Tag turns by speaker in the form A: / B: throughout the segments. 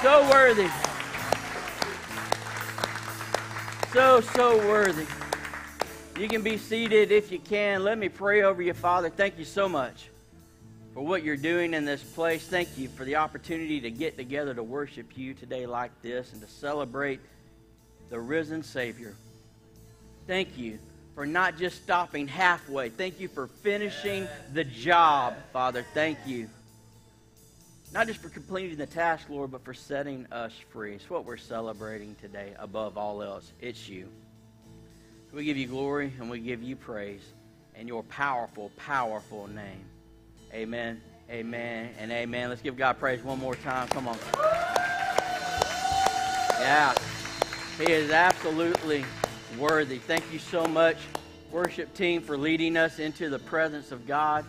A: So worthy. So worthy. You can be seated if you can. Let me pray over you, Father. Thank you so much for what you're doing in this place. Thank you for the opportunity to get together to worship you today like this and to celebrate the risen Savior. Thank you for not just stopping halfway. Thank you for finishing the job, Father. Thank you. Not just for completing the task, Lord, but for setting us free. It's what we're celebrating today above all else. It's you. We give you glory and we give you praise in your powerful, powerful name. Amen, amen, and amen. Let's give God praise one more time. Come on. Yeah, he is absolutely worthy. Thank you so much, worship team, for leading us into the presence of God.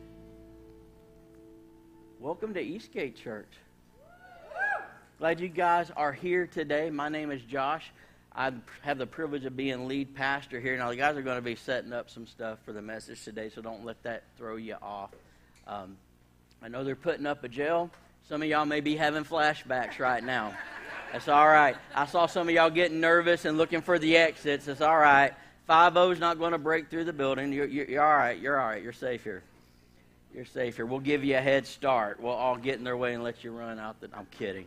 A: Welcome to Eastgate Church. Glad you guys are here today. My name is Josh. I have the privilege of being lead pastor here. Now, the guys are going to be setting up some stuff for the message today, so don't let that throw you off. I know they're putting up a jail. Some of y'all may be having flashbacks right now. That's all right. I saw some of y'all getting nervous and looking for the exits. It's all right. 5-0's not going to break through the building. You're all right. You're all right. You're safe here. You're safe here. We'll give you a head start. We'll all get in their way and let you run out. I'm kidding.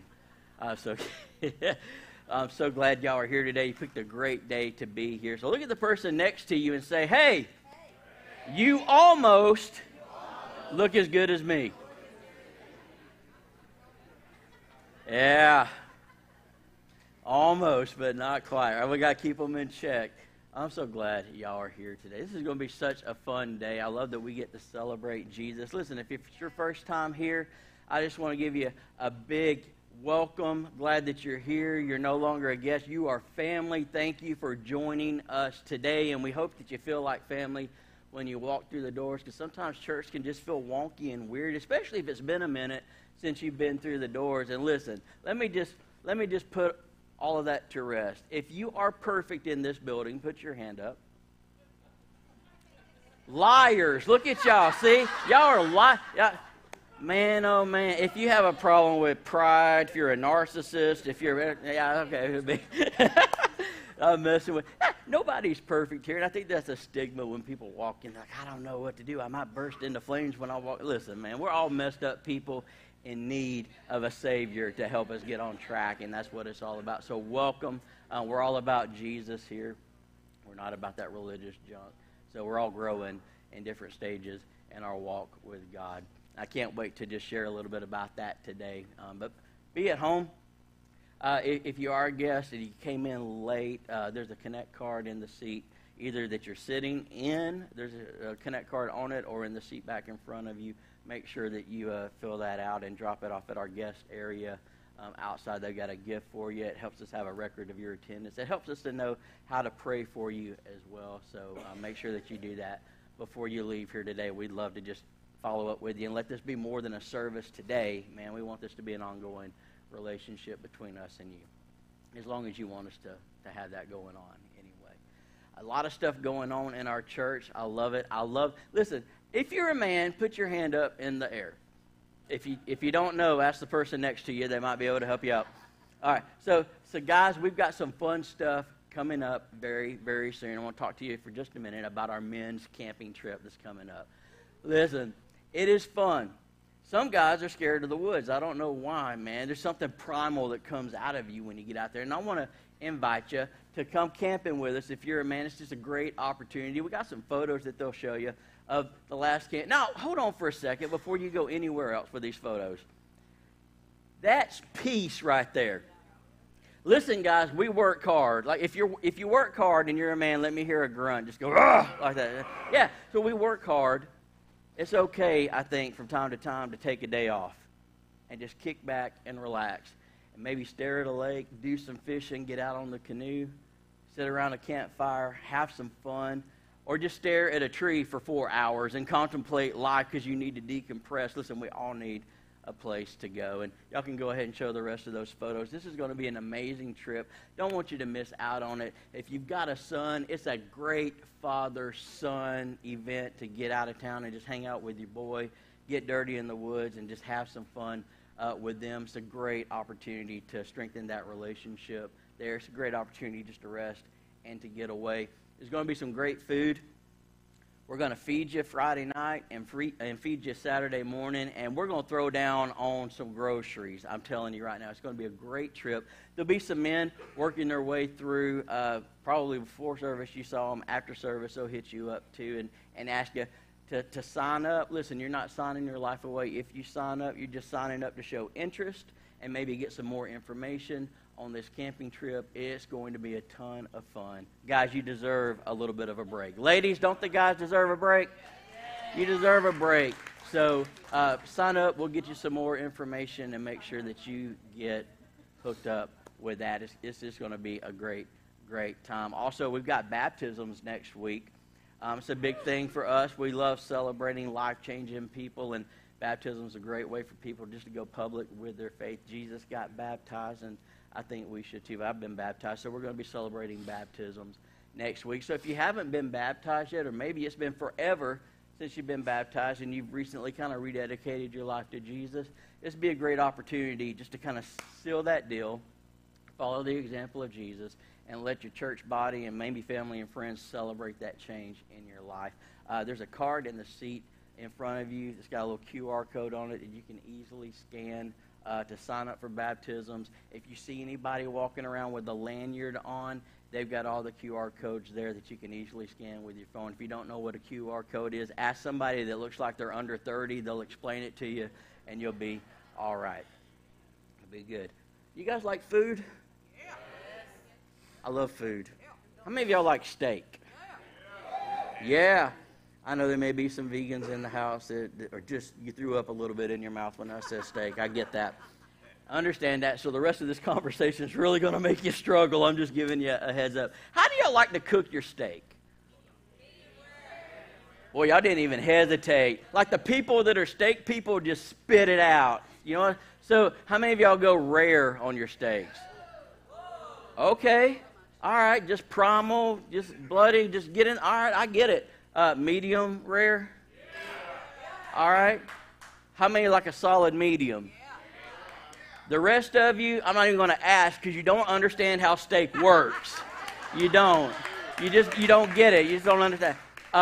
A: I'm so glad y'all are here today. You picked a great day to be here. So look at the person next to you and say, hey, you almost look as good as me. Yeah. Almost, but not quite. All right, we got to keep them in check. I'm so glad y'all are here today. This is going to be such a fun day. I love that we get to celebrate Jesus. Listen, if it's your first time here, I just want to give you a big welcome. Glad that you're here. You're no longer a guest. You are family. Thank you for joining us today, and we hope that you feel like family when you walk through the doors, because sometimes church can just feel wonky and weird, especially if it's been a minute since you've been through the doors. And listen, let me just put all of that to rest. If you are perfect in this building, put your hand up. Liars. Look at y'all. See? Y'all are man, oh man. If you have a problem with pride, if you're a narcissist, if you're... Yeah, okay. I'm messing with... Nobody's perfect here, and I think that's a stigma when people walk in like, I don't know what to do. I might burst into flames when I walk. Listen, man, we're all messed up people in need of a Savior to help us get on track, and that's what it's all about. So welcome. We're all about Jesus here. We're not about that religious junk. So we're all growing in different stages in our walk with God. I can't wait to just share a little bit about that today. But be at home. If you are a guest and you came in late, there's a Connect card in the seat, either that you're sitting in, there's a Connect card on it, or in the seat back in front of you. Make sure that you fill that out and drop it off at our guest area outside. They've got a gift for you. It helps us have a record of your attendance. It helps us to know how to pray for you as well. So make sure that you do that before you leave here today. We'd love to just follow up with you and let this be more than a service today. Man, we want this to be an ongoing relationship between us and you, as long as you want us to have that going on anyway. A lot of stuff going on in our church. I love it. Listen, if you're a man, put your hand up in the air. If you don't know, ask the person next to you. They might be able to help you out. All right, so guys, we've got some fun stuff coming up very, very soon. I want to talk to you for just a minute about our men's camping trip that's coming up. Listen, it is fun. Some guys are scared of the woods. I don't know why, man. There's something primal that comes out of you when you get out there. And I want to invite you to come camping with us. If you're a man, it's just a great opportunity. We got some photos that they'll show you of the last camp. Now, hold on for a second before you go anywhere else with these photos. That's peace right there. Listen, guys, we work hard. Like if you work hard and you're a man, let me hear a grunt. Just go, "Ugh," like that. Yeah, so we work hard. It's okay, I think, from time to time to take a day off and just kick back and relax and maybe stare at a lake, do some fishing, get out on the canoe, sit around a campfire, have some fun, or just stare at a tree for 4 hours and contemplate life because you need to decompress. Listen, we all need a place to go. And y'all can go ahead and show the rest of those photos. This is going to be an amazing trip. Don't want you to miss out on it. If you've got a son, it's a great father-son event to get out of town and just hang out with your boy, get dirty in the woods, and just have some fun with them. It's a great opportunity to strengthen that relationship there. It's a great opportunity just to rest and to get away. There's going to be some great food. We're going to feed you Friday night and feed you Saturday morning, and we're going to throw down on some groceries. I'm telling you right now, it's going to be a great trip. There'll be some men working their way through, probably before service. You saw them. After service, they'll hit you up too and ask you to sign up. Listen, you're not signing your life away. If you sign up, you're just signing up to show interest and maybe get some more information on this camping trip. It's going to be a ton of fun. Guys, you deserve a little bit of a break. Ladies, don't the guys deserve a break? You deserve a break. So sign up. We'll get you some more information and make sure that you get hooked up with that. It's just going to be a great, great time. Also, we've got baptisms next week. It's a big thing for us. We love celebrating life-changing people, and baptism is a great way for people just to go public with their faith. Jesus got baptized, and I think we should too. I've been baptized, so we're going to be celebrating baptisms next week. So if you haven't been baptized yet, or maybe it's been forever since you've been baptized and you've recently kind of rededicated your life to Jesus, this would be a great opportunity just to kind of seal that deal, follow the example of Jesus, and let your church body and maybe family and friends celebrate that change in your life. There's a card in the seat in front of you. It's got a little QR code on it that you can easily scan to sign up for baptisms. If you see anybody walking around with a lanyard on, they've got all the QR codes there that you can easily scan with your phone. If you don't know what a QR code is, ask somebody that looks like they're under 30. They'll explain it to you, and you'll be all right. It'll be good. You guys like food? Yeah. I love food. How many of y'all like steak? Yeah. I know there may be some vegans in the house that or just you threw up a little bit in your mouth when I said steak. I get that. I understand that. So the rest of this conversation is really going to make you struggle. I'm just giving you a heads up. How do y'all like to cook your steak? Boy, y'all didn't even hesitate. Like the people that are steak people just spit it out. You know? So how many of y'all go rare on your steaks? Okay. All right. Just primal, just bloody, just get in. All right. I get it. Medium rare? All right. How many like a solid medium? The rest of you, I'm not even going to ask because you don't understand how steak works. You don't. You don't get it. You just don't understand.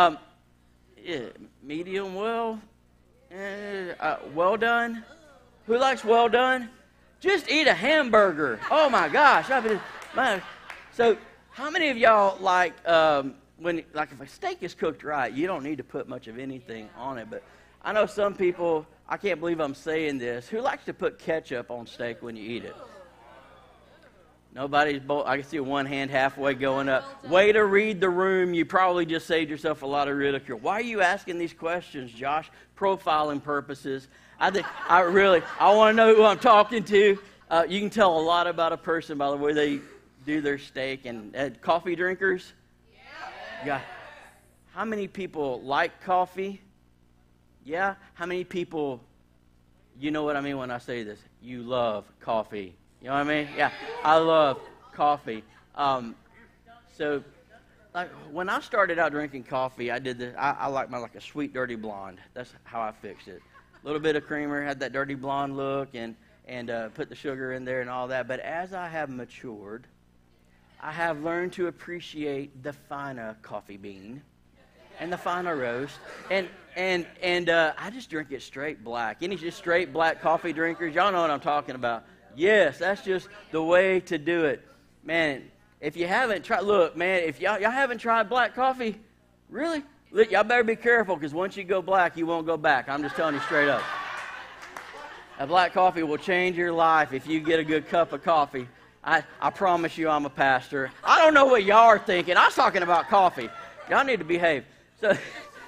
A: Medium well? Well done? Who likes well done? Just eat a hamburger. Oh my gosh. So how many of y'all like... if a steak is cooked right, you don't need to put much of anything on it. But I know some people, I can't believe I'm saying this, who likes to put ketchup on steak when you eat it? Nobody's bold. I can see one hand halfway going up. Way to read the room. You probably just saved yourself a lot of ridicule. Why are you asking these questions, Josh? Profiling purposes. I want to know who I'm talking to. You can tell a lot about a person by the way they do their steak. And coffee drinkers? Yeah. How many people like coffee? Yeah. How many people, you know what I mean when I say this? You love coffee. You know what I mean? Yeah. I love coffee. So, like when I started out drinking coffee, I did this. I like a sweet dirty blonde. That's how I fixed it. A little bit of creamer, had that dirty blonde look, and put the sugar in there and all that. But as I have matured, I have learned to appreciate the finer coffee bean and the finer roast, and I just drink it straight black. Any just straight black coffee drinkers, y'all know what I'm talking about. Yes, that's just the way to do it, man. If you haven't tried, look, man, if y'all haven't tried black coffee, really, y'all better be careful because once you go black, you won't go back. I'm just telling you straight up. A black coffee will change your life if you get a good cup of coffee. I promise you I'm a pastor. I don't know what y'all are thinking. I was talking about coffee. Y'all need to behave. So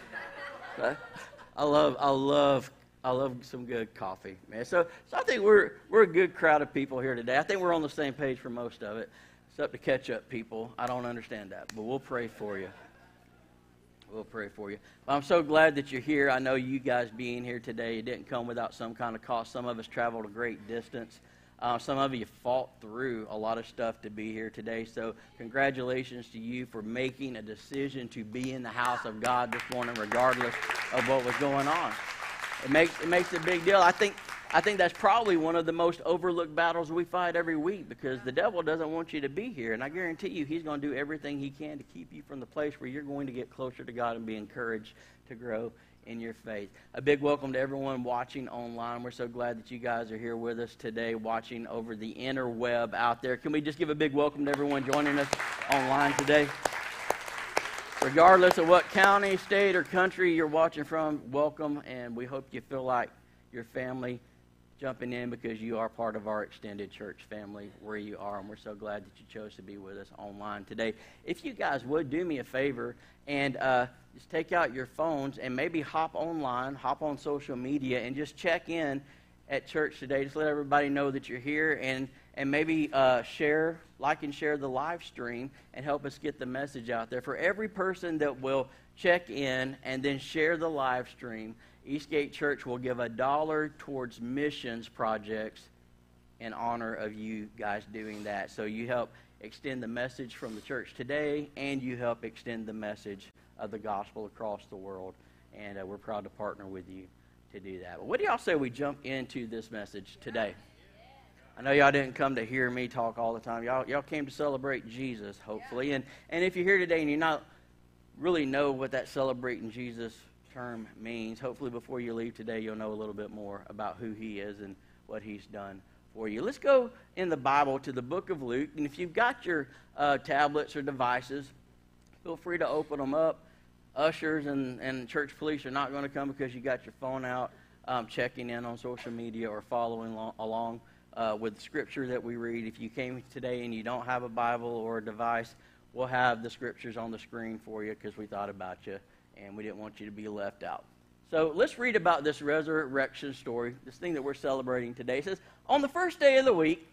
A: I love some good coffee, man. So I think we're a good crowd of people here today. I think we're on the same page for most of it. It's up to catch up people. I don't understand that, but we'll pray for you. We'll pray for you. I'm so glad that you're here. I know you guys being here today, it didn't come without some kind of cost. Some of us traveled a great distance. Some of you fought through a lot of stuff to be here today. So congratulations to you for making a decision to be in the house of God this morning, regardless of what was going on. It makes a big deal. I think I think that's probably one of the most overlooked battles we fight every week, because the devil doesn't want you to be here. And I guarantee you he's going to do everything he can to keep you from the place where you're going to get closer to God and be encouraged to grow in your faith. A big welcome to everyone watching online. We're so glad that you guys are here with us today, watching over the interweb out there. Can we just give a big welcome to everyone joining us online today? Regardless of what county, state, or country you're watching from, welcome, and we hope you feel like your family jumping in, because you are part of our extended church family where you are, and we're so glad that you chose to be with us online today. If you guys would do me a favor and just take out your phones and maybe hop online, hop on social media, and just check in at church today. Just let everybody know that you're here, and maybe share, like and share the live stream, and help us get the message out there. For every person that will check in and then share the live stream, Eastgate Church will give $1 towards missions projects in honor of you guys doing that. So you help extend the message from the church today, and you help extend the message of the gospel across the world. And we're proud to partner with you to do that. But what do y'all say we jump into this message today? I know y'all didn't come to hear me talk all the time. Y'all came to celebrate Jesus, hopefully. And if you're here today and you not really know what that celebrating Jesus term means, hopefully before you leave today you'll know a little bit more about who he is and what he's done for you. Let's go in the Bible to the book of Luke. And if you've got your tablets or devices, feel free to open them up. Ushers and church police are not going to come because you got your phone out checking in on social media or following along with the scripture that we read. If you came today and you don't have a Bible or a device, we'll have the scriptures on the screen for you, because we thought about you and we didn't want you to be left out. So let's read about this resurrection story, this thing that we're celebrating today. It says, on the first day of the week,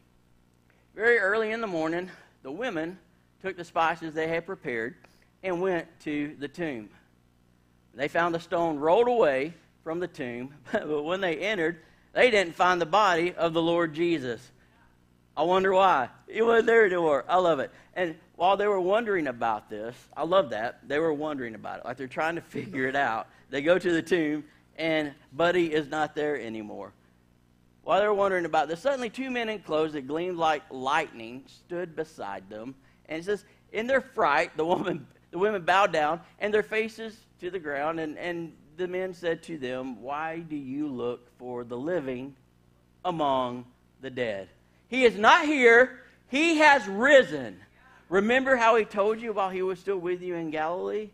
A: very early in the morning, the women took the spices they had prepared and went to the tomb. They found the stone rolled away from the tomb, but when they entered, they didn't find the body of the Lord Jesus. I wonder why. He wasn't there anymore. I love it. And while they were wondering about this, I love that. They were wondering about it. Like they're trying to figure it out. They go to the tomb, and Buddy is not there anymore. While they were wondering about this, suddenly 2 men in clothes that gleamed like lightning stood beside them. And it says, in their fright, the women bowed down and their faces to the ground. And the men said to them, why do you look for the living among the dead? He is not here. He has risen. Remember how he told you while he was still with you in Galilee?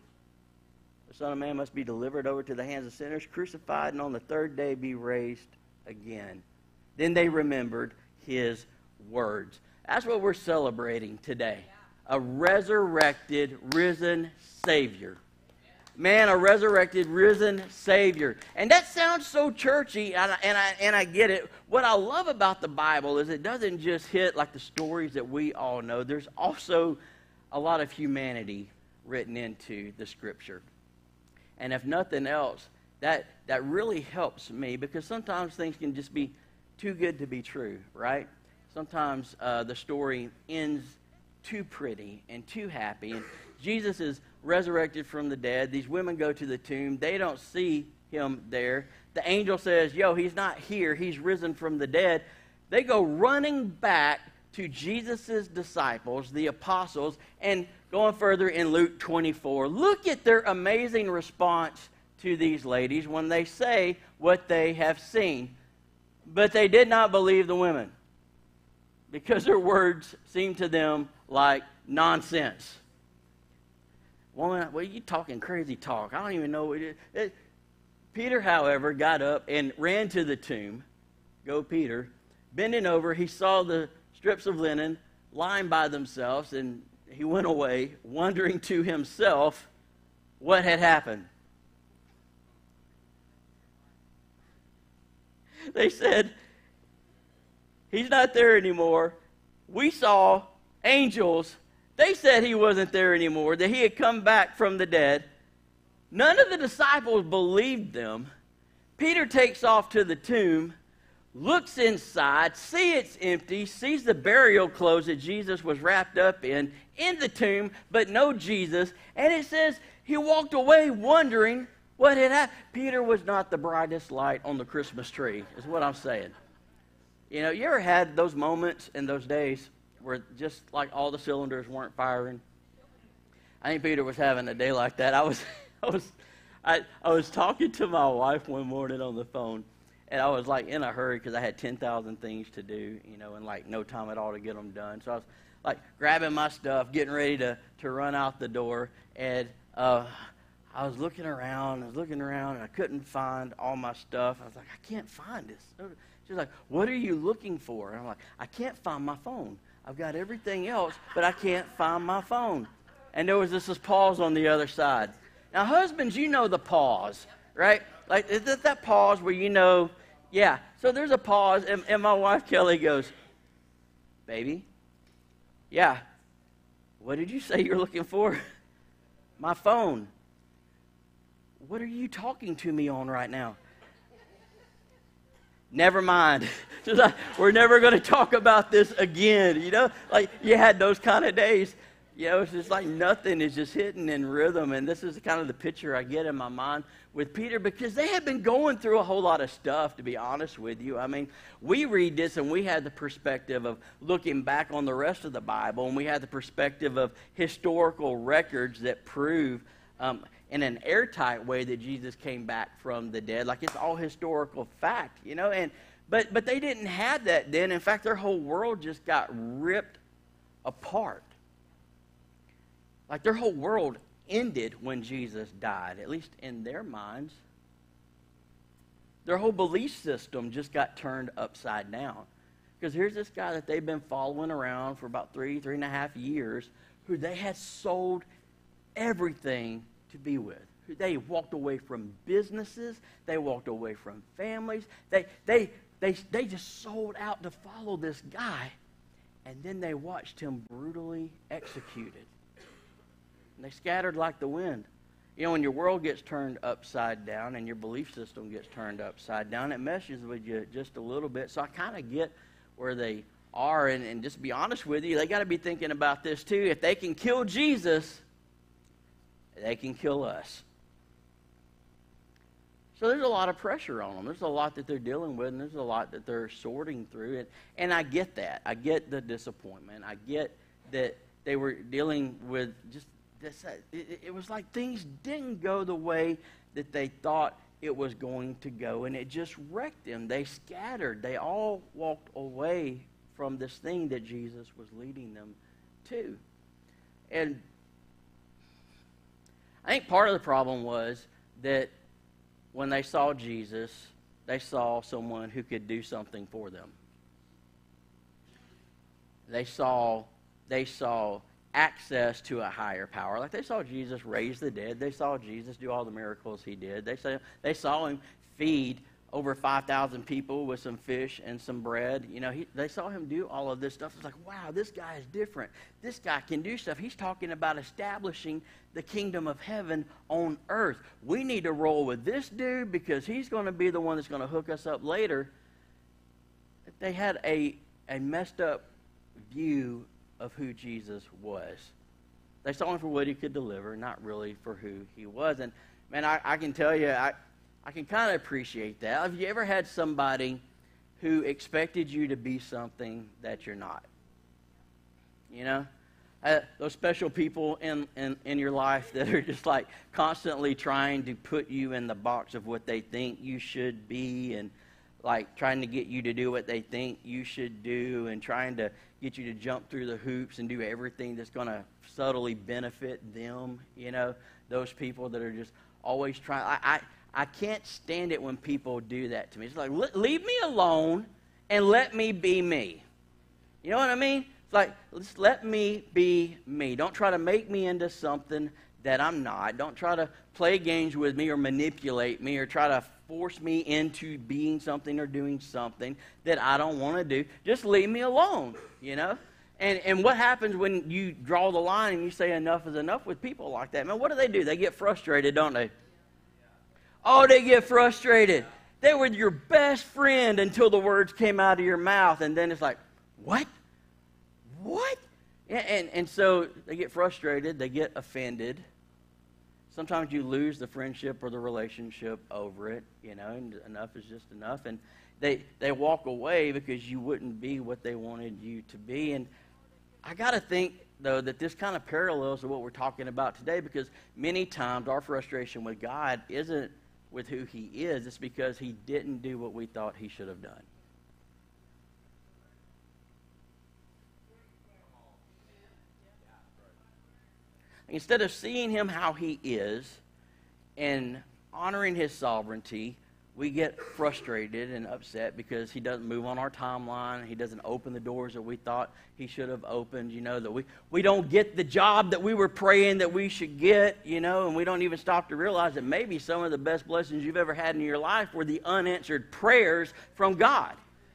A: The Son of Man must be delivered over to the hands of sinners, crucified, and on the third day be raised again. Then they remembered his words. That's what we're celebrating today. A resurrected, risen Savior. Man, a resurrected, risen Savior. And that sounds so churchy, and I get it. What I love about the Bible is it doesn't just hit like the stories that we all know. There's also a lot of humanity written into the Scripture. And if nothing else, that really helps me, because sometimes things can just be too good to be true, right? Sometimes the story ends too pretty and too happy. And Jesus is resurrected from the dead. These women go to the tomb. They don't see him there. The angel says, yo, he's not here. He's risen from the dead. They go running back to Jesus' disciples, the apostles, and going further in Luke 24. Look at their amazing response to these ladies when they say what they have seen. But they did not believe the women, because their words seemed to them like nonsense. Woman, well, you talking crazy talk. I don't even know what it is. Peter, however, got up and ran to the tomb. Go Peter. Bending over, he saw the strips of linen lying by themselves, and he went away, wondering to himself what had happened. They said, he's not there anymore. We saw angels. They said he wasn't there anymore, that he had come back from the dead. None of the disciples believed them. Peter takes off to the tomb, looks inside, sees it's empty, sees the burial clothes that Jesus was wrapped up in the tomb, but no Jesus. And it says he walked away wondering What had happened? Peter was not the brightest light on the Christmas tree, is what I'm saying. You know, you ever had those moments in those days where just like all the cylinders weren't firing? I think Peter was having a day like that. I was talking to my wife one morning on the phone, and I was like in a hurry because I had 10,000 things to do, you know, and like no time at all to get them done. So I was like grabbing my stuff, getting ready to run out the door, and I was looking around, and I couldn't find all my stuff. I was like, I can't find this. She's like, what are you looking for? And I'm like, I can't find my phone. I've got everything else, but I can't find my phone. And there was this pause on the other side. Now, husbands, you know the pause, right? Like, is it that pause where you know, yeah. So there's a pause, and my wife, Kelly, goes, baby, yeah, what did you say you're looking for? My phone. What are you talking to me on right now? Never mind. We're never going to talk about this again. You know, like you had those kind of days. You know, it's just like nothing is just hitting in rhythm. And this is kind of the picture I get in my mind with Peter, because they had been going through a whole lot of stuff, to be honest with you. I mean, we read this and we had the perspective of looking back on the rest of the Bible, and we had the perspective of historical records that prove in an airtight way that Jesus came back from the dead. Like it's all historical fact, you know. And but they didn't have that then. In fact, their whole world just got ripped apart. Like their whole world ended when Jesus died, at least in their minds. Their whole belief system just got turned upside down. Because here's this guy that they've been following around for about 3.5 years, who they had sold everything to be with. They walked away from businesses. They walked away from families. They just sold out to follow this guy. And then they watched him brutally executed. And they scattered like the wind. You know, when your world gets turned upside down and your belief system gets turned upside down, it meshes with you just a little bit. So I kind of get where they are. And just to be honest with you, they got to be thinking about this too. If they can kill Jesus, they can kill us. So there's a lot of pressure on them. There's a lot that they're dealing with, and there's a lot that they're sorting through. And I get that. I get the disappointment. I get that they were dealing with just this. It was like things didn't go the way that they thought it was going to go, and it just wrecked them. They scattered. They all walked away from this thing that Jesus was leading them to. And I think part of the problem was that when they saw Jesus, they saw someone who could do something for them. They saw access to a higher power. Like they saw Jesus raise the dead. They saw Jesus do all the miracles he did. They saw him feed over 5,000 people with some fish and some bread. You know, they saw him do all of this stuff. It's like, wow, this guy is different. This guy can do stuff. He's talking about establishing the kingdom of heaven on earth. We need to roll with this dude because he's going to be the one that's going to hook us up later. They had a messed up view of who Jesus was. They saw him for what he could deliver, not really for who he was. And, man, I can tell you, I can kind of appreciate that. Have you ever had somebody who expected you to be something that you're not? You know? Those special people in your life that are just like constantly trying to put you in the box of what they think you should be, and like trying to get you to do what they think you should do, and trying to get you to jump through the hoops and do everything that's going to subtly benefit them. You know, those people that are just always trying. I can't stand it when people do that to me. It's like, leave me alone and let me be me. You know what I mean? It's like, just let me be me. Don't try to make me into something that I'm not. Don't try to play games with me or manipulate me or try to force me into being something or doing something that I don't want to do. Just leave me alone, you know? And what happens when you draw the line and you say enough is enough with people like that? Man, what do? They get frustrated, don't they? Oh, they get frustrated. They were your best friend until the words came out of your mouth, and then it's like, what? What? And so they get frustrated. They get offended. Sometimes you lose the friendship or the relationship over it, and enough is just enough. And they walk away because you wouldn't be what they wanted you to be. And I got to think, though, that this kind of parallels to what we're talking about today, because many times our frustration with God isn't with who he is. It's because he didn't do what we thought he should have done. Instead of seeing him how he is and honoring his sovereignty, we get frustrated and upset because he doesn't move on our timeline. He doesn't open the doors that we thought he should have opened, that we don't get the job that we were praying that we should get, and we don't even stop to realize that maybe some of the best blessings you've ever had in your life were the unanswered prayers from God.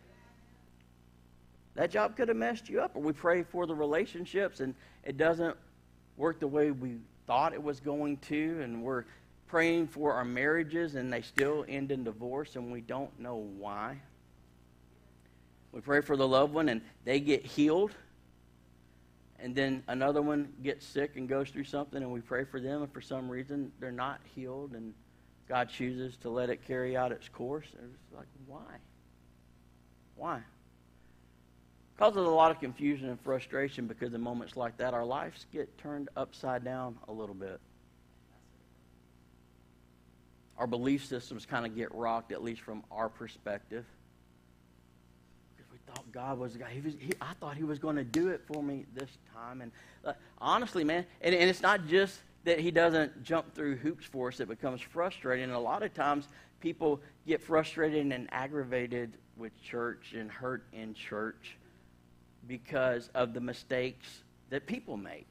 A: That job could have messed you up, or we pray for the relationships and it doesn't work the way we thought it was going to, and we're praying for our marriages and they still end in divorce and we don't know why. We pray for the loved one and they get healed, and then another one gets sick and goes through something, and we pray for them, and for some reason they're not healed and God chooses to let it carry out its course. And it's like, why? Why? Causes a lot of confusion and frustration, because in moments like that, our lives get turned upside down a little bit. Our belief systems kind of get rocked, at least from our perspective. Because we thought God was the guy. I thought he was going to do it for me this time. And honestly, man, and it's not just that he doesn't jump through hoops for us that becomes frustrating. And a lot of times people get frustrated and aggravated with church and hurt in church because of the mistakes that people make,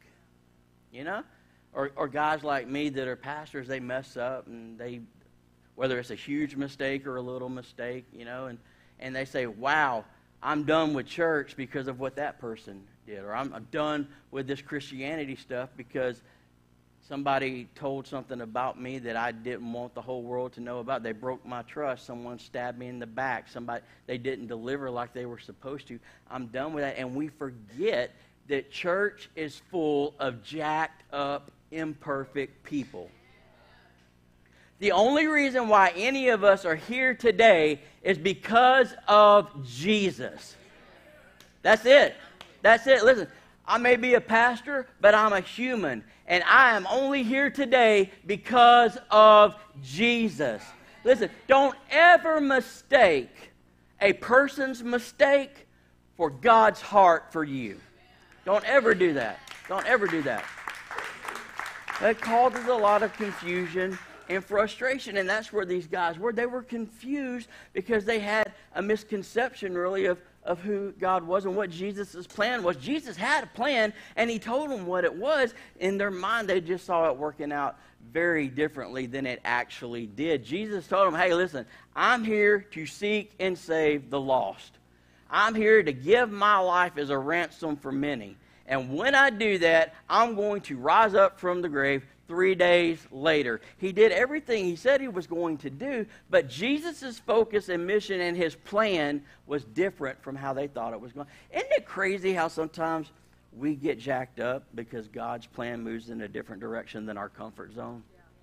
A: or guys like me that are pastors, they mess up, and whether it's a huge mistake or a little mistake, and they say, wow, I'm done with church because of what that person did, or I'm done with this Christianity stuff because somebody told something about me that I didn't want the whole world to know about. They broke my trust. Someone stabbed me in the back. They didn't deliver like they were supposed to. I'm done with that. And we forget that church is full of jacked up, imperfect people. The only reason why any of us are here today is because of Jesus. That's it. That's it. Listen, I may be a pastor, but I'm a human. And I am only here today because of Jesus. Listen, don't ever mistake a person's mistake for God's heart for you. Don't ever do that. Don't ever do that. That causes a lot of confusion and frustration, and that's where these guys were. They were confused because they had a misconception, really, of who God was and what Jesus' plan was. Jesus had a plan, and he told them what it was. In their mind, they just saw it working out very differently than it actually did. Jesus told them, hey, listen, I'm here to seek and save the lost. I'm here to give my life as a ransom for many. And when I do that, I'm going to rise up from the grave 3 days later. He did everything he said he was going to do, but Jesus' focus and mission and his plan was different from how they thought it was going. Isn't it crazy how sometimes we get jacked up because God's plan moves in a different direction than our comfort zone?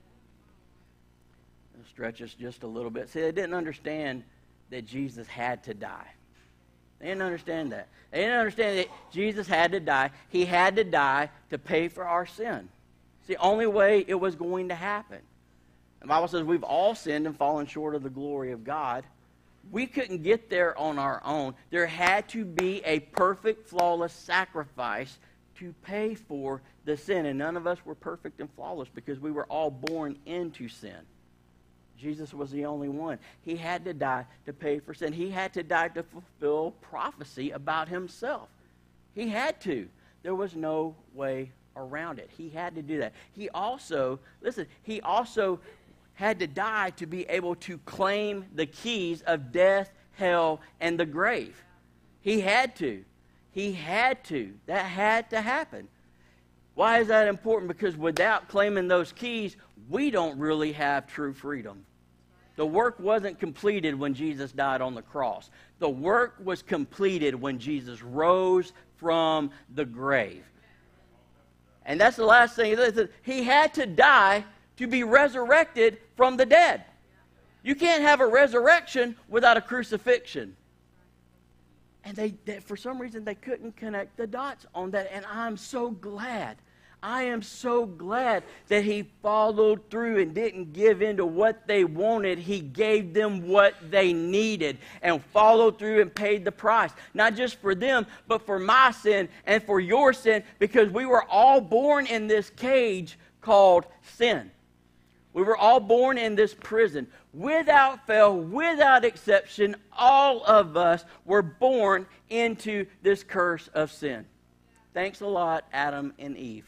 A: It'll stretch us just a little bit. See, they didn't understand that Jesus had to die. They didn't understand that. They didn't understand that Jesus had to die. He had to die to pay for our sin. It's the only way it was going to happen. The Bible says we've all sinned and fallen short of the glory of God. We couldn't get there on our own. There had to be a perfect, flawless sacrifice to pay for the sin. And none of us were perfect and flawless because we were all born into sin. Jesus was the only one. He had to die to pay for sin. He had to die to fulfill prophecy about himself. He had to. There was no way around it. He had to do that. He also had to die to be able to claim the keys of death, hell, and the grave. He had to. He had to. That had to happen. Why is that important? Because without claiming those keys, we don't really have true freedom. The work wasn't completed when Jesus died on the cross. The work was completed when Jesus rose from the grave. And that's the last thing. He had to die to be resurrected from the dead. You can't have a resurrection without a crucifixion. And they for some reason, they couldn't connect the dots on that. And I'm so glad. I am so glad that he followed through and didn't give in to what they wanted. He gave them what they needed and followed through and paid the price. Not just for them, but for my sin and for your sin, because we were all born in this cage called sin. We were all born in this prison. Without fail, without exception, all of us were born into this curse of sin. Thanks a lot, Adam and Eve.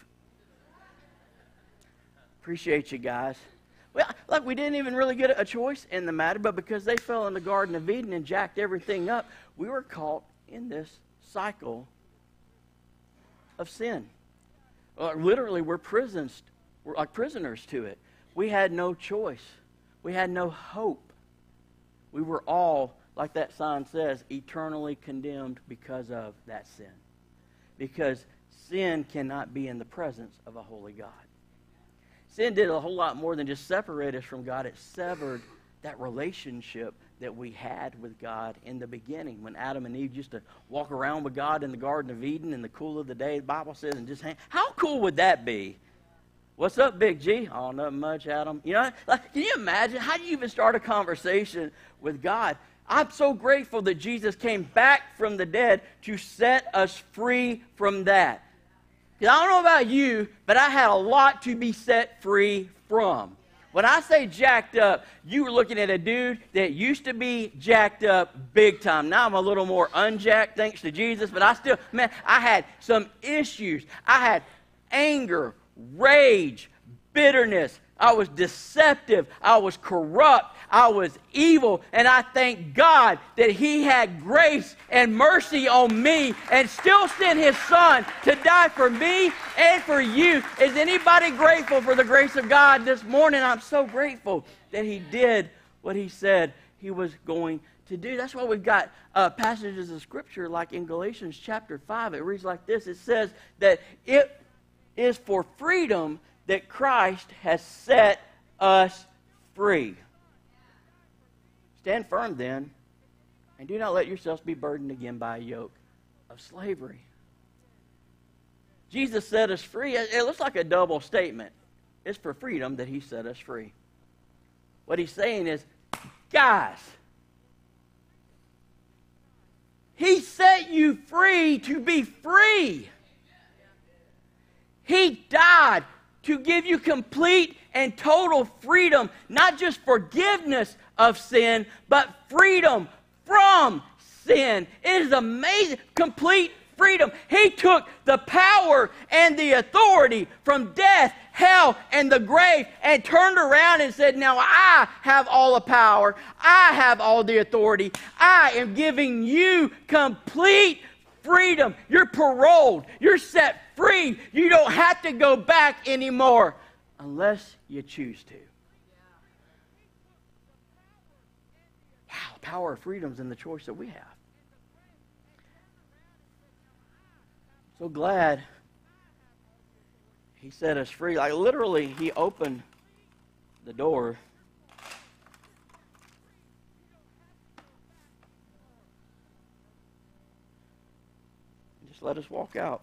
A: Appreciate you guys. Well, look, we didn't even really get a choice in the matter, but because they fell in the Garden of Eden and jacked everything up, we were caught in this cycle of sin. Literally, we're like prisoners to it. We had no choice. We had no hope. We were all, like that sign says, eternally condemned because of that sin. Because sin cannot be in the presence of a holy God. Sin did a whole lot more than just separate us from God. It severed that relationship that we had with God in the beginning. When Adam and Eve used to walk around with God in the Garden of Eden in the cool of the day, the Bible says, and just hang. How cool would that be? What's up, Big G? Oh, nothing much, Adam. You know, like, can you imagine? How do you even start a conversation with God? I'm so grateful that Jesus came back from the dead to set us free from that. Because I don't know about you, but I had a lot to be set free from. When I say jacked up, you were looking at a dude that used to be jacked up big time. Now I'm a little more unjacked, thanks to Jesus, but I had some issues. I had anger, rage, bitterness. I was deceptive. I was corrupt. I was evil. And I thank God that he had grace and mercy on me and still sent his son to die for me and for you. Is anybody grateful for the grace of God this morning? I'm so grateful that he did what he said he was going to do. That's why we've got passages of Scripture like in Galatians chapter 5. It reads like this. It says that it is for freedom that Christ has set us free. Stand firm then, and do not let yourselves be burdened again by a yoke of slavery. Jesus set us free. It looks like a double statement. It's for freedom that he set us free. What he's saying is, guys, he set you free to be free. He died to give you complete and total freedom, not just forgiveness of sin, but freedom from sin. It is amazing, complete freedom. He took the power and the authority from death, hell, and the grave and turned around and said, now I have all the power. I have all the authority. I am giving you complete freedom. You're paroled. You're set free. You don't have to go back anymore unless you choose to. Wow, the power of freedom is in the choice that we have. So glad he set us free. Like literally, he opened the door. And just let us walk out.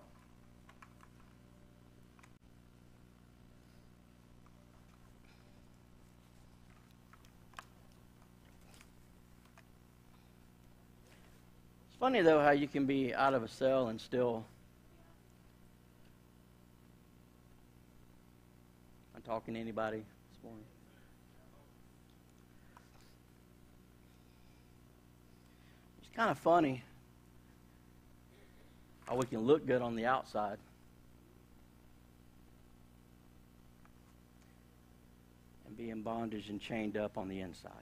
A: It's funny, though, how you can be out of a cell and still... Am I talking to anybody this morning? It's kind of funny how we can look good on the outside and be in bondage and chained up on the inside.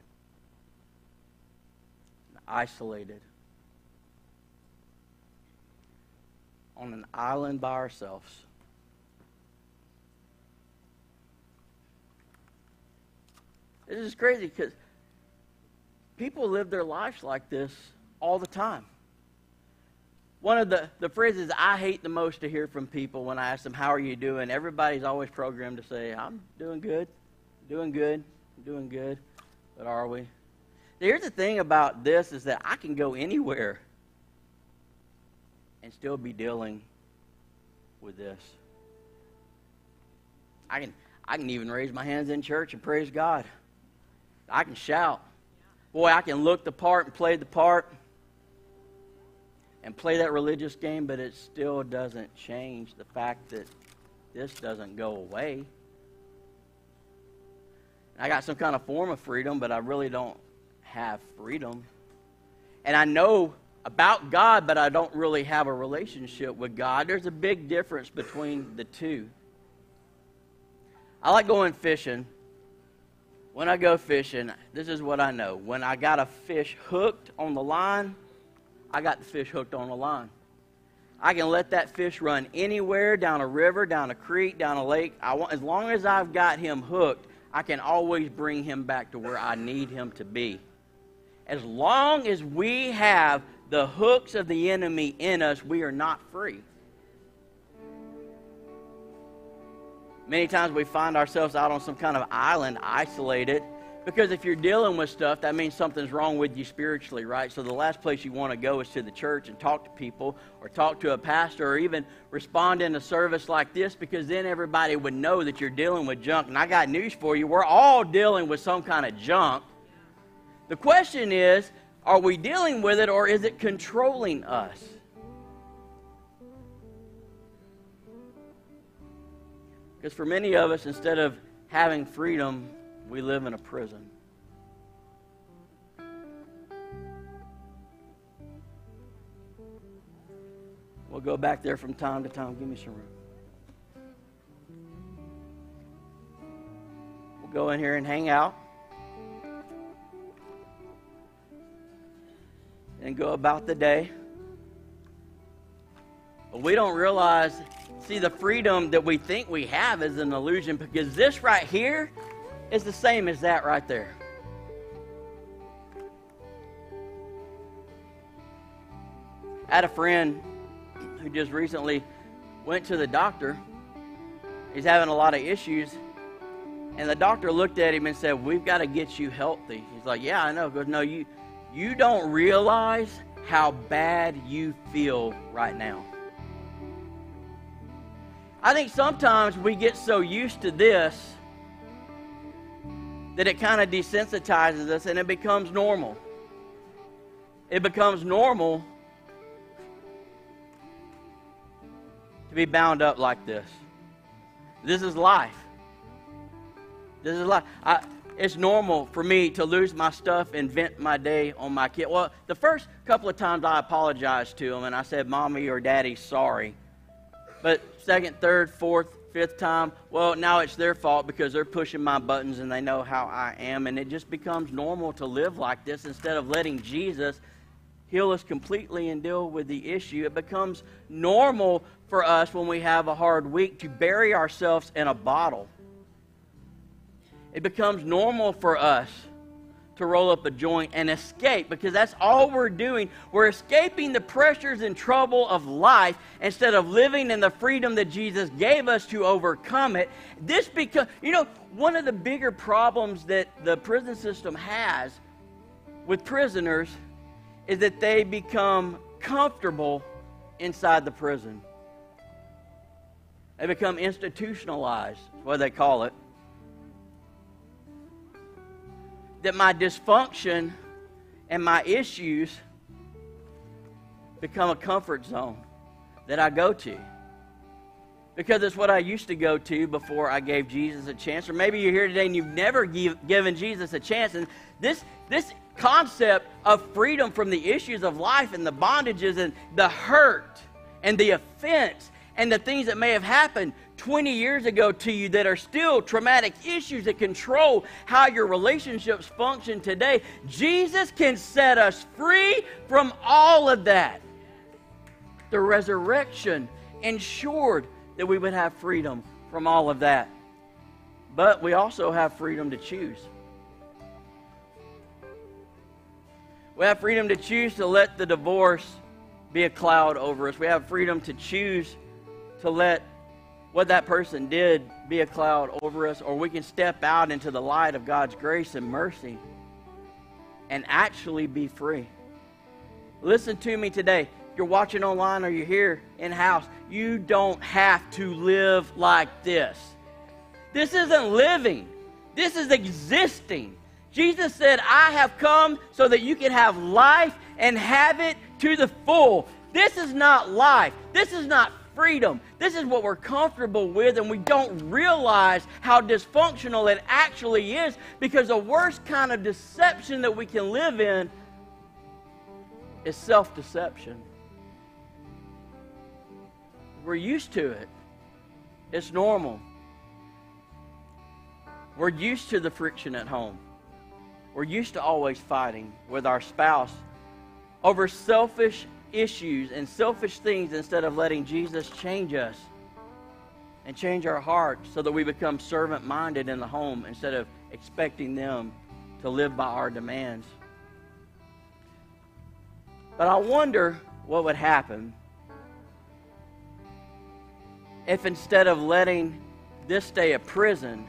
A: And isolated. On an island by ourselves. This is crazy because people live their lives like this all the time. One of the phrases I hate the most to hear from people when I ask them, how are you doing? Everybody's always programmed to say, I'm doing good. Doing good. Doing good. But are we? Here's the thing about this is that I can go anywhere and still be dealing with this. I can even raise my hands in church and praise God. I can shout. Boy, I can look the part and play the part and play that religious game, but it still doesn't change the fact that this doesn't go away. I got some kind of form of freedom, but I really don't have freedom. And I know about God, but I don't really have a relationship with God. There's a big difference between the two. I like going fishing. When I go fishing, this is what I know. When I got a fish hooked on the line, I got the fish hooked on the line. I can let that fish run anywhere, down a river, down a creek, down a lake. As long as I've got him hooked, I can always bring him back to where I need him to be. As long as we have the hooks of the enemy in us, we are not free. Many times we find ourselves out on some kind of island, isolated, because if you're dealing with stuff, that means something's wrong with you spiritually, right? So the last place you want to go is to the church and talk to people or talk to a pastor or even respond in a service like this, because then everybody would know that you're dealing with junk. And I got news for you. We're all dealing with some kind of junk. The question is, are we dealing with it or is it controlling us? Because for many of us, instead of having freedom, we live in a prison. We'll go back there from time to time. Give me some room. We'll go in here and hang out. And go about the day. But we don't realize, see, the freedom that we think we have is an illusion, because this right here is the same as that right there. I had a friend who just recently went to the doctor. He's having a lot of issues. And the doctor looked at him and said, "We've got to get you healthy." He's like, "Yeah, I know." He goes, "No, you don't realize how bad you feel right now." I think sometimes we get so used to this that it kind of desensitizes us and it becomes normal. It becomes normal to be bound up like this. This is life. This is life. It's normal for me to lose my stuff and vent my day on my kid. Well, the first couple of times I apologized to him and I said, "Mommy or Daddy, sorry." But second, third, fourth, fifth time, well, now it's their fault because they're pushing my buttons and they know how I am. And it just becomes normal to live like this instead of letting Jesus heal us completely and deal with the issue. It becomes normal for us when we have a hard week to bury ourselves in a bottle. It becomes normal for us to roll up a joint and escape, because that's all we're doing. We're escaping the pressures and trouble of life instead of living in the freedom that Jesus gave us to overcome it. This becomes, one of the bigger problems that the prison system has with prisoners is that they become comfortable inside the prison. They become institutionalized, is what they call it. That my dysfunction and my issues become a comfort zone that I go to. Because it's what I used to go to before I gave Jesus a chance. Or maybe you're here today and you've never given Jesus a chance. And this concept of freedom from the issues of life and the bondages and the hurt and the offense and the things that may have happened 20 years ago to you that are still traumatic issues that control how your relationships function today. Jesus can set us free from all of that. The resurrection ensured that we would have freedom from all of that. But we also have freedom to choose. We have freedom to choose to let the divorce be a cloud over us. We have freedom to choose to let what that person did be a cloud over us, or we can step out into the light of God's grace and mercy and actually be free. Listen to me today. If you're watching online or you're here in-house, you don't have to live like this. This isn't living. This is existing. Jesus said, I have come so that you can have life and have it to the full. This is not life. This is not freedom. This is what we're comfortable with, and we don't realize how dysfunctional it actually is, because the worst kind of deception that we can live in is self-deception. We're used to it. It's normal. We're used to the friction at home. We're used to always fighting with our spouse over selfish issues and selfish things, instead of letting Jesus change us and change our hearts so that we become servant-minded in the home instead of expecting them to live by our demands. But I wonder what would happen if, instead of letting this stay a prison,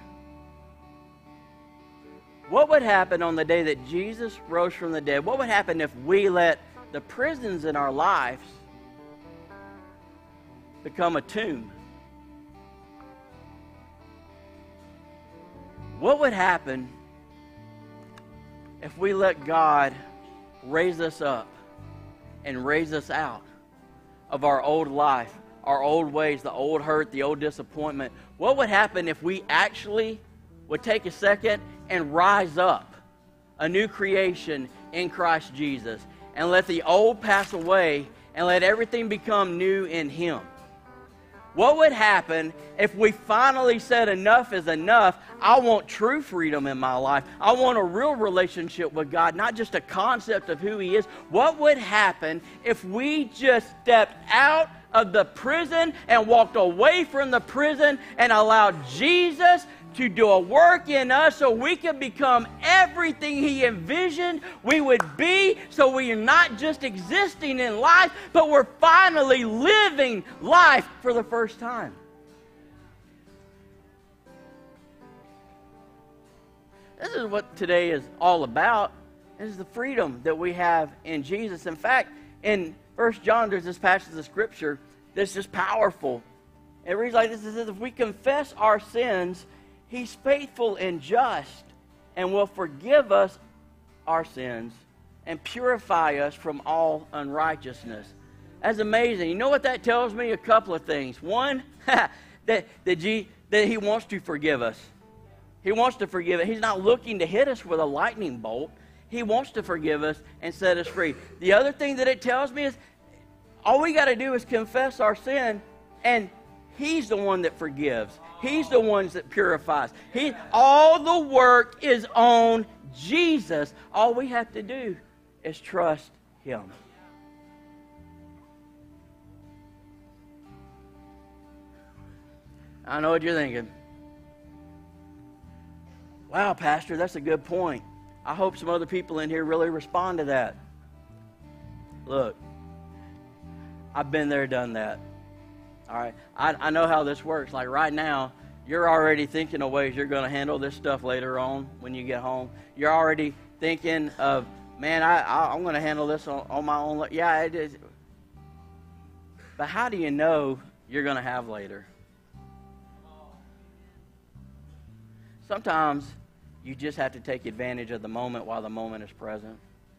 A: what would happen on the day that Jesus rose from the dead? What would happen if we let the prisons in our lives become a tomb? What would happen if we let God raise us up and raise us out of our old life, our old ways, the old hurt, the old disappointment? What would happen if we actually would take a second and rise up, a new creation in Christ Jesus, and let the old pass away and let everything become new in Him? What would happen if we finally said enough is enough? I want true freedom in my life. I want a real relationship with God, not just a concept of who He is. What would happen if we just stepped out of the prison and walked away from the prison and allowed Jesus to do a work in us so we could become everything He envisioned we would be, so we are not just existing in life, but we're finally living life for the first time? This is what today is all about. This is the freedom that we have in Jesus. In fact, in 1 John, there's this passage of Scripture that's just powerful. It reads like this: it says, if we confess our sins, He's faithful and just and will forgive us our sins and purify us from all unrighteousness. That's amazing. You know what that tells me? A couple of things. One, that He wants to forgive us. He wants to forgive us. He's not looking to hit us with a lightning bolt. He wants to forgive us and set us free. The other thing that it tells me is all we got to do is confess our sin, and He's the one that forgives. He's the one that purifies. All the work is on Jesus. All we have to do is trust Him. I know what you're thinking. Wow, Pastor, that's a good point. I hope some other people in here really respond to that. Look, I've been there, done that. All right, I know how this works. Like right now, you're already thinking of ways you're going to handle this stuff later on when you get home. You're already thinking of, man, I'm going to handle this on my own. Yeah, it is. But how do you know you're going to have later? Sometimes you just have to take advantage of the moment while the moment is present.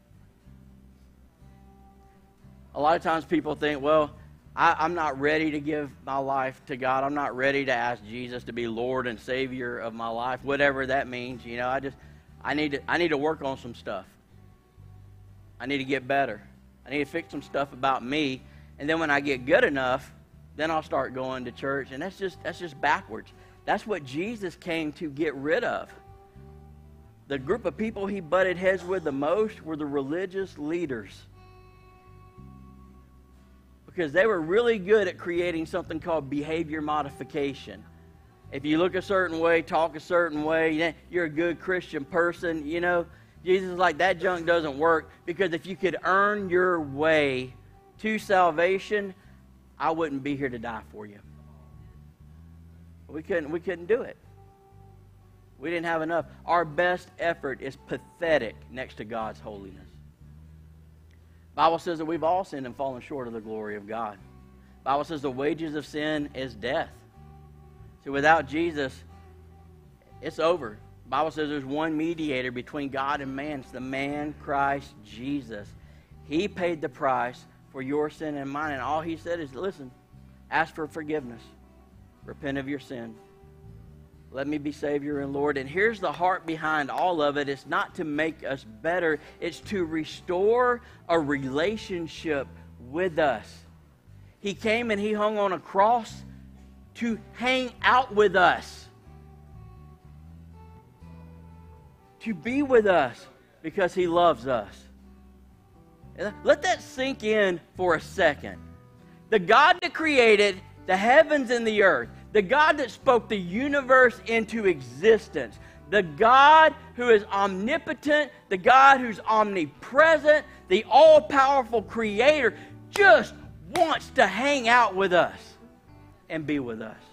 A: A lot of times people think, well, I'm not ready to give my life to God. I'm not ready to ask Jesus to be Lord and Savior of my life, whatever that means. You know, I need to work on some stuff. I need to get better. I need to fix some stuff about me, and then when I get good enough, then I'll start going to church. And that's just backwards. That's what Jesus came to get rid of. The group of people He butted heads with the most were the religious leaders, because they were really good at creating something called behavior modification. If you look a certain way, talk a certain way, you're a good Christian person. You know, Jesus is like, that junk doesn't work, because if you could earn your way to salvation, I wouldn't be here to die for you. We couldn't do it. We didn't have enough. Our best effort is pathetic next to God's holiness. The Bible says that we've all sinned and fallen short of the glory of God. The Bible says the wages of sin is death. So without Jesus, it's over. The Bible says there's one mediator between God and man. It's the man Christ Jesus. He paid the price for your sin and mine. And all he said is, listen, ask for forgiveness. Repent of your sin. Let me be Savior and Lord. And here's the heart behind all of it. It's not to make us better. It's to restore a relationship with us. He came and He hung on a cross to hang out with us. To be with us because He loves us. Let that sink in for a second. The God that created the heavens and the earth, the God that spoke the universe into existence, the God who is omnipotent, the God who's omnipresent, the all-powerful Creator, just wants to hang out with us and be with us.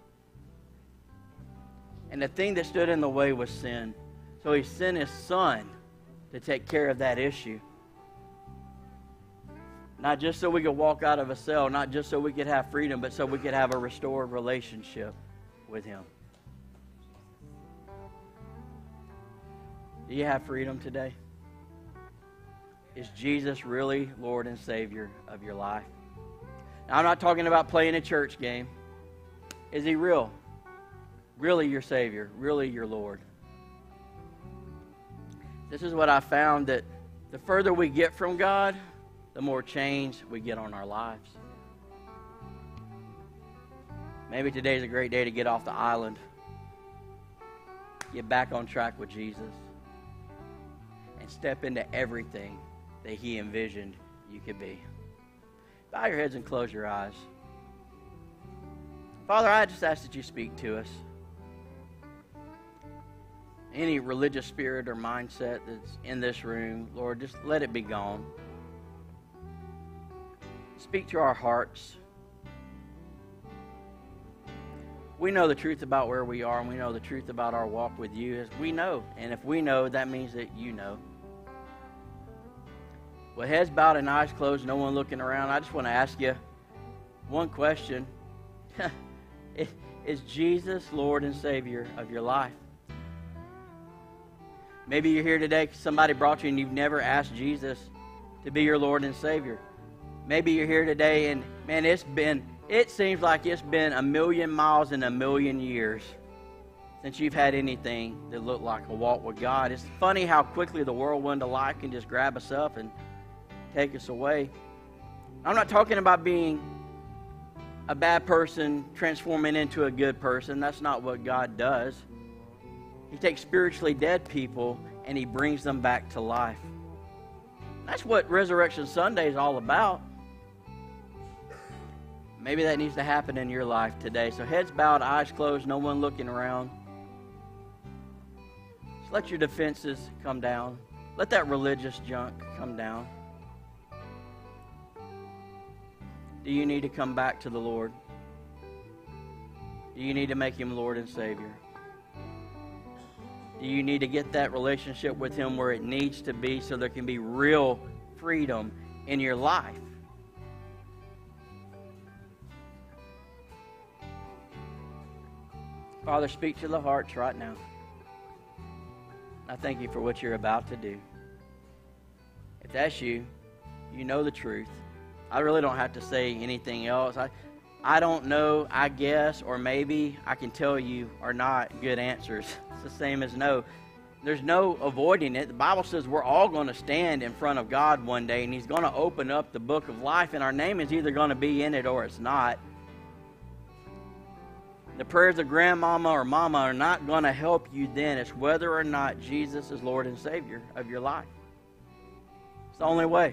A: And the thing that stood in the way was sin. So He sent His Son to take care of that issue. Not just so we could walk out of a cell, not just so we could have freedom, but so we could have a restored relationship with Him. Do you have freedom today? Is Jesus really Lord and Savior of your life? Now, I'm not talking about playing a church game. Is He real? Really your Savior? Really your Lord? This is what I found, that the further we get from God, the more change we get on our lives. Maybe today's a great day to get off the island. Get back on track with Jesus. And step into everything that He envisioned you could be. Bow your heads and close your eyes. Father, I just ask that You speak to us. Any religious spirit or mindset that's in this room, Lord, just let it be gone. Speak to our hearts. We know the truth about where we are, and we know the truth about our walk with You. As we know, and if we know, that means that You know. With heads bowed and eyes closed, no one looking around, I just want to ask you one question. Is Jesus Lord and Savior of your life? Maybe you're here today because somebody brought you and you've never asked Jesus to be your Lord and Savior. Maybe you're here today and, man, it seems like it's been 1,000,000 miles and 1,000,000 years since you've had anything that looked like a walk with God. It's funny how quickly the whirlwind of life can just grab us up and take us away. I'm not talking about being a bad person transforming into a good person. That's not what God does. He takes spiritually dead people and He brings them back to life. That's what Resurrection Sunday is all about. Maybe that needs to happen in your life today. So heads bowed, eyes closed, no one looking around. Just let your defenses come down. Let that religious junk come down. Do you need to come back to the Lord? Do you need to make Him Lord and Savior? Do you need to get that relationship with Him where it needs to be so there can be real freedom in your life? Father, speak to the hearts right now. I thank You for what You're about to do. If that's you, you know the truth. I really don't have to say anything else. I don't know, I guess, or maybe I can tell you are not good answers. It's the same as no. There's no avoiding it. The Bible says we're all going to stand in front of God one day, and He's going to open up the book of life, and our name is either going to be in it or it's not. The prayers of grandmama or mama are not going to help you then. It's whether or not Jesus is Lord and Savior of your life. It's the only way.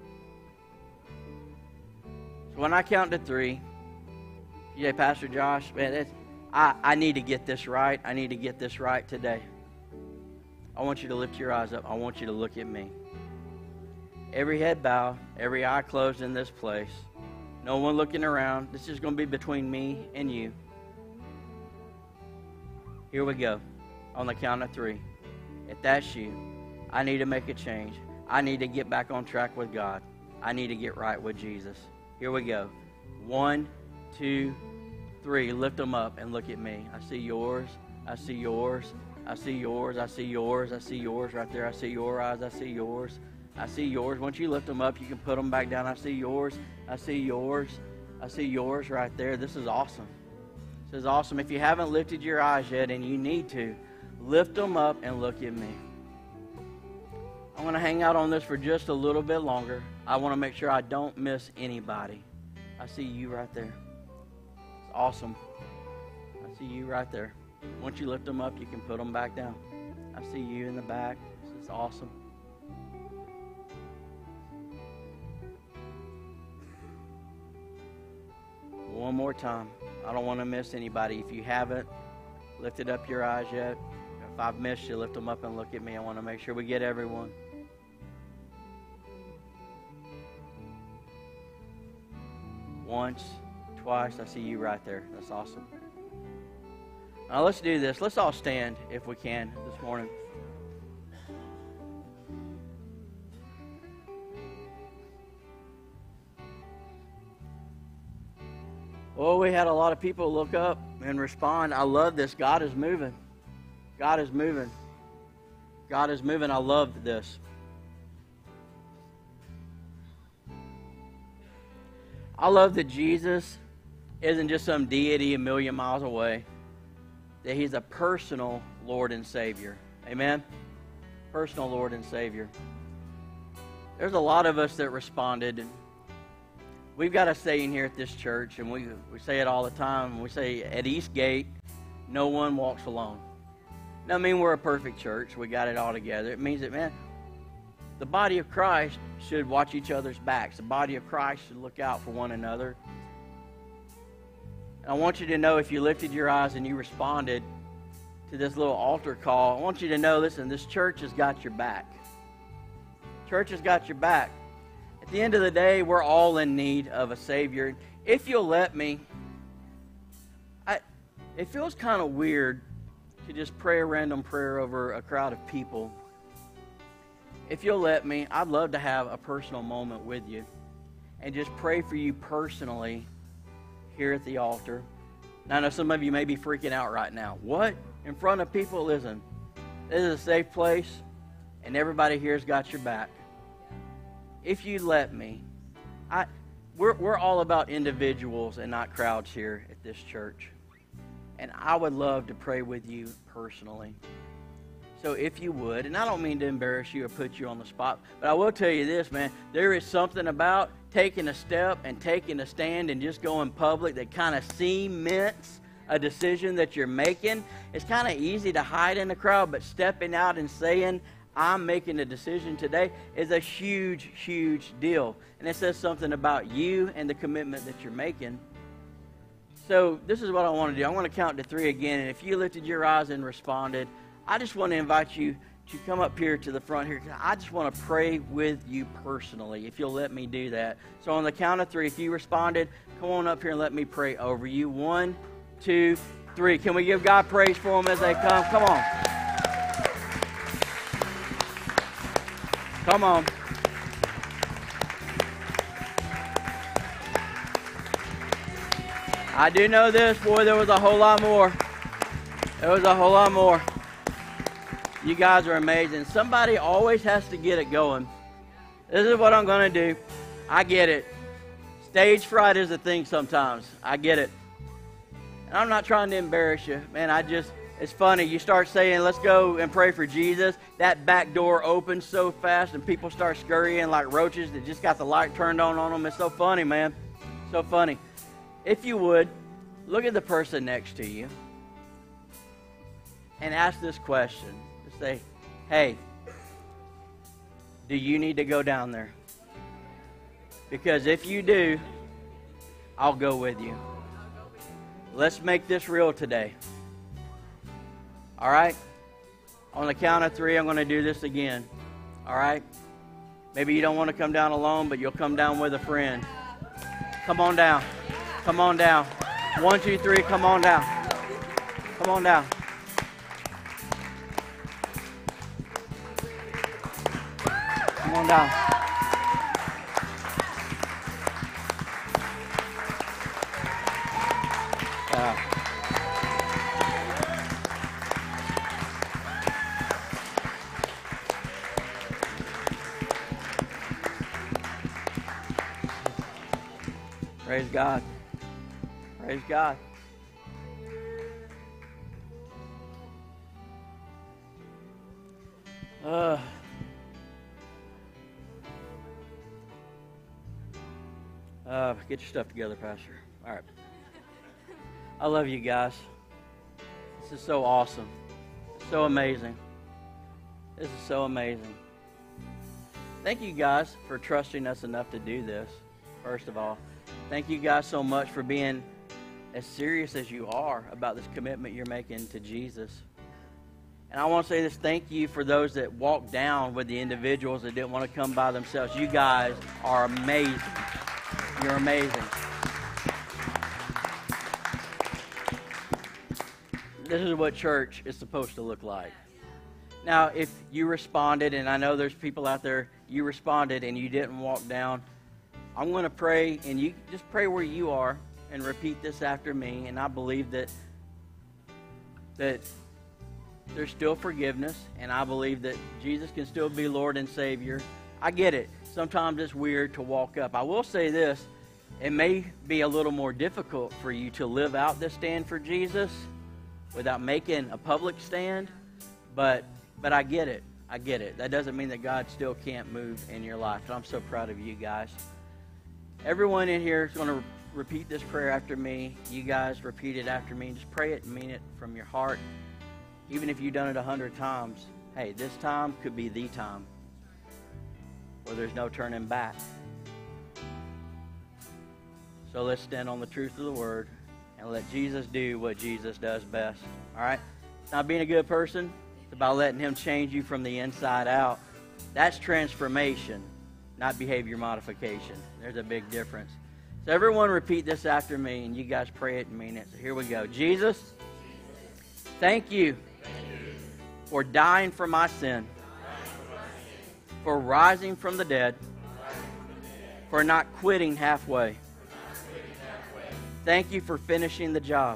A: So when I count to 3, you say, Pastor Josh, man, I need to get this right. I need to get this right today. I want you to lift your eyes up. I want you to look at me. Every head bowed, every eye closed in this place. No one looking around. This is going to be between me and you. Here we go. On the count of 3. If that's you, I need to make a change. I need to get back on track with God. I need to get right with Jesus. Here we go. 1, 2, 3. Lift them up and look at me. I see yours. I see yours. I see yours. I see yours. I see yours right there. I see your eyes. I see yours. I see yours. Once you lift them up, you can put them back down. I see yours. I see yours. I see yours right there. This is awesome. This is awesome. If you haven't lifted your eyes yet, and you need to, lift them up and look at me. I'm going to hang out on this for just a little bit longer. I want to make sure I don't miss anybody. I see you right there. It's awesome. I see you right there. Once you lift them up, you can put them back down. I see you in the back. This is awesome. One more time. I don't want to miss anybody. If you haven't lifted up your eyes yet, if I've missed you, lift them up and look at me. I want to make sure we get everyone. Once, twice, I see you right there. That's awesome. Now let's do this. Let's all stand if we can this morning. Well, we had a lot of people look up and respond. I love this. God is moving. God is moving. God is moving. I love this. I love that Jesus isn't just some deity a million miles away, that He's a personal Lord and Savior. Amen? Personal Lord and Savior. There's a lot of us that responded. And we've got a saying here at this church, and we say it all the time. We say, at Eastgate, no one walks alone. Now, I mean, we're a perfect church. We got it all together. It means that, man, the body of Christ should watch each other's backs. The body of Christ should look out for one another. And I want you to know, if you lifted your eyes and you responded to this little altar call, I want you to know, listen, this church has got your back. Church has got your back. At the end of the day, we're all in need of a Savior. If you'll let me, it feels kind of weird to just pray a random prayer over a crowd of people. If you'll let me, I'd love to have a personal moment with you and just pray for you personally here at the altar. Now, I know some of you may be freaking out right now. What? In front of people? Listen, this is a safe place, and everybody here's got your back. If you let me, we're all about individuals and not crowds here at this church. And I would love to pray with you personally. So if you would, and I don't mean to embarrass you or put you on the spot, but I will tell you this, man, there is something about taking a step and taking a stand and just going public that kind of cements a decision that you're making. It's kind of easy to hide in the crowd, but stepping out and saying, I'm making a decision today is a huge, huge deal. And it says something about you and the commitment that you're making. So this is what I want to do. I want to count to 3 again. And if you lifted your eyes and responded, I just want to invite you to come up here to the front here. I just want to pray with you personally, if you'll let me do that. So on the count of 3, if you responded, come on up here and let me pray over you. 1, 2, 3. Can we give God praise for them as they come? Come on. Come on. I do know this, boy, there was a whole lot more. There was a whole lot more. You guys are amazing. Somebody always has to get it going. This is what I'm going to do. I get it. Stage fright is a thing sometimes. I get it. And I'm not trying to embarrass you. Man, it's funny. You start saying, let's go and pray for Jesus. That back door opens so fast and people start scurrying like roaches that just got the light turned on them. It's so funny, man. So funny. If you would, look at the person next to you and ask this question. Just say, hey, do you need to go down there? Because if you do, I'll go with you. Let's make this real today. All right? On the count of 3, I'm going to do this again. All right? Maybe you don't want to come down alone, but you'll come down with a friend. Come on down. Come on down. 1, 2, 3, come on down. Come on down. Come on down. Praise God. Praise God. Get your stuff together, Pastor. All right. I love you guys. This is so awesome. So amazing. This is so amazing. Thank you guys for trusting us enough to do this, first of all. Thank you guys so much for being as serious as you are about this commitment you're making to Jesus. And I want to say this, thank you for those that walked down with the individuals that didn't want to come by themselves. You guys are amazing. You're amazing. This is what church is supposed to look like. Now, if you responded, and I know there's people out there, you responded and you didn't walk down, I'm going to pray, and you just pray where you are and repeat this after me. And I believe that there's still forgiveness, and I believe that Jesus can still be Lord and Savior. I get it. Sometimes it's weird to walk up. I will say this. It may be a little more difficult for you to live out this stand for Jesus without making a public stand, but I get it. I get it. That doesn't mean that God still can't move in your life. And I'm so proud of you guys. Everyone in here is going to repeat this prayer after me. You guys repeat it after me. Just pray it and mean it from your heart. Even if you've done it 100 times, hey, this time could be the time where there's no turning back. So let's stand on the truth of the Word and let Jesus do what Jesus does best. All right? It's not being a good person. It's about letting Him change you from the inside out. That's transformation, not behavior modification. There's a big difference. So everyone repeat this after me, and you guys pray it and mean it. So here we go. Jesus, thank you for dying for my sin, for rising from the dead, for not quitting halfway. Thank you for finishing the job.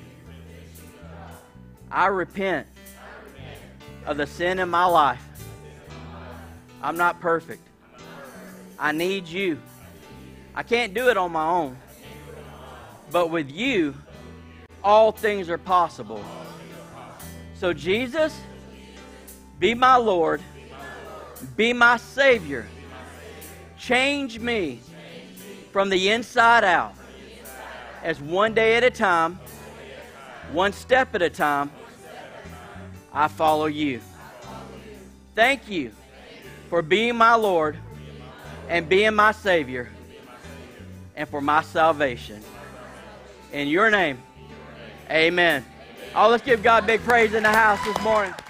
A: I repent of the sin in my life. I'm not perfect. I need you. I can't do it on my own. But with you, all things are possible. So Jesus, be my Lord. Be my Savior. Change me from the inside out. As one day at a time, one step at a time, I follow you. Thank you for being my Lord and being my Savior and for my salvation. In your name, amen. Oh, let's give God big praise in the house this morning.